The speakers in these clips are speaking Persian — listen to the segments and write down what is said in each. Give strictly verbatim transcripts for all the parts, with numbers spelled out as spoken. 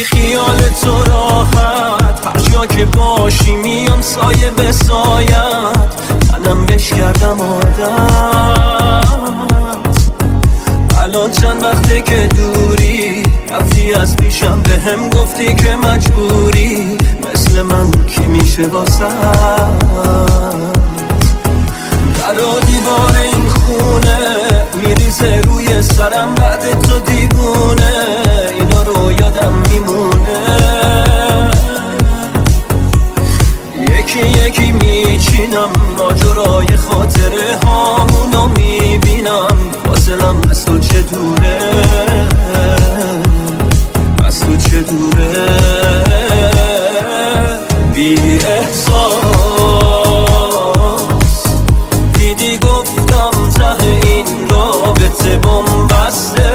خیال تو راحت، هر جا که باشی میام سایه به سایت، منم بش کردم عادت. الان چند وقته که دوری، رفتی از پیشم به هم گفتی که مجبوری، مثل من کی میشه واسه در و دیوار این خونه میریزه روی سرم بعد تو دیوونه، اینا رو یادم میمونه. یکی یکی میچینم ماجرای خاطره هامونو میبینم، فاصلم از تو چه دوره، از تو چه دوره. بی احساس دیدی گفتم ته این رابطه بن‌بسته،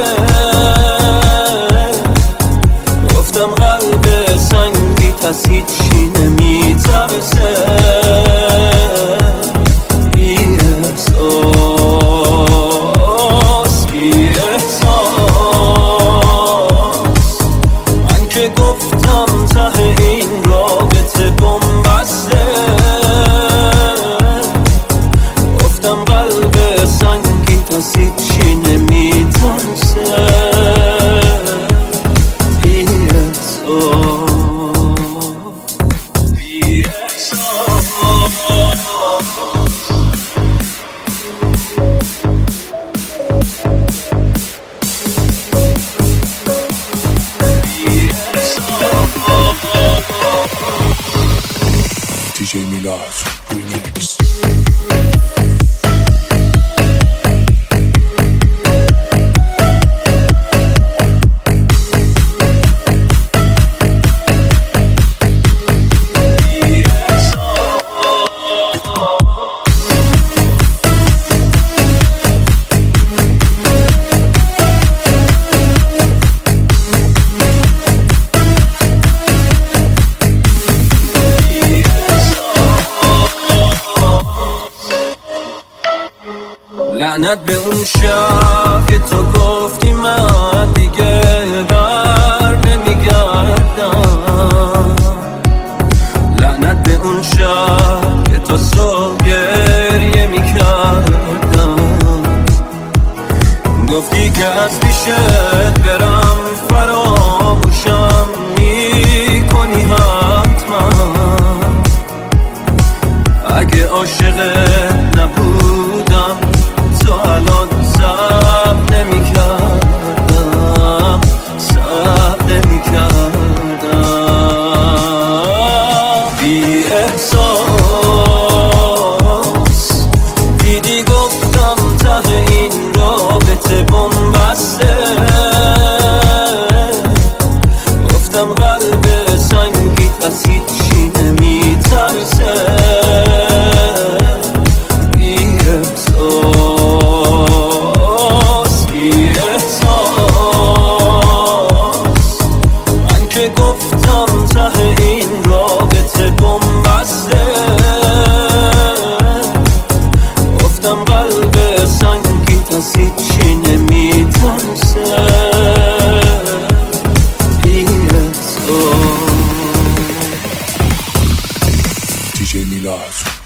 گفتم قلب سنگی پس هیچی نمیترسه. بی احساس بی احساس من که گفتم ته این رابطه بن‌بسته، گفتم قلب سنگی پس هیچی نمیترسه. بی احساس بی احساس دی جی میلاد ریمیکس. لعنت به اون شب که تو گفتی من دیگه بر نمیگردم، لعنت به اون شب که تو صبح گریه میکردم، گفتی که از پیشت برم فراموشم میکنی حتما، اگه عاشقت نبودم تو الان صبر نمی کردم، صبر نمی کردم. بی احساس دیدی گفتم ته این رابطه بن‌بسته، گفتم قلب سنگی پس هیچی نمی ترسه. گفتم ته این رابطه بن‌بسته، گفتم قلب سنگی پس هیچی نمیترسه. بی احساس دی جی میلاد